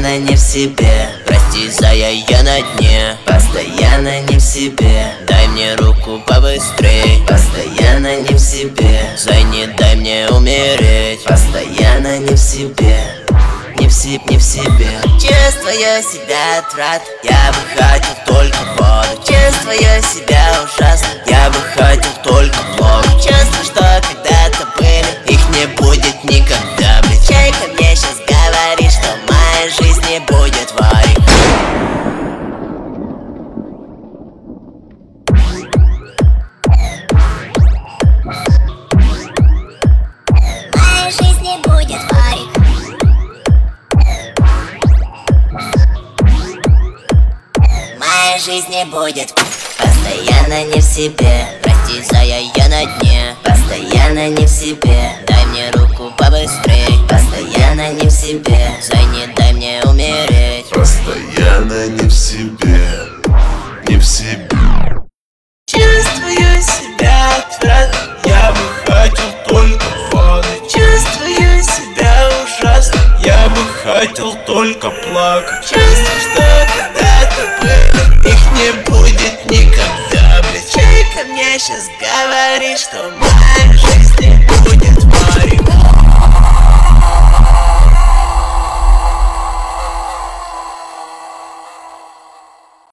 Постоянно не в себе, прости, зая, я на дне. Постоянно не в себе, дай мне руку побыстрей. Постоянно не в себе, зай, не дай мне умереть. Постоянно не в себе, не в себе. Чувствую себя отвратно, я бы хотел только воду. Чувствую себя ужасно, я бы хотел только блог. Чувствую, что когда-то были, их не будет никогда, блядь. Чай ко мне сейчас говорит, что в моей жизни будет варик. В моей жизни будет варик. В моей жизни будет. Постоянно не в себе, прости, зая, я на дне. Постоянно не в себе, дай мне руку побыстрей. Постоянно не в себе, зай, не дай мне умереть. Постоянно не в себе, не в себе. Чувствую себя отвратно, я бы хотел только воду. Чувствую себя ужасно, я бы хотел только плакать. Чувствую, что когда-то было, их не будет никогда, блядь. Чай ко мне сейчас говорит, что в моей жизни будет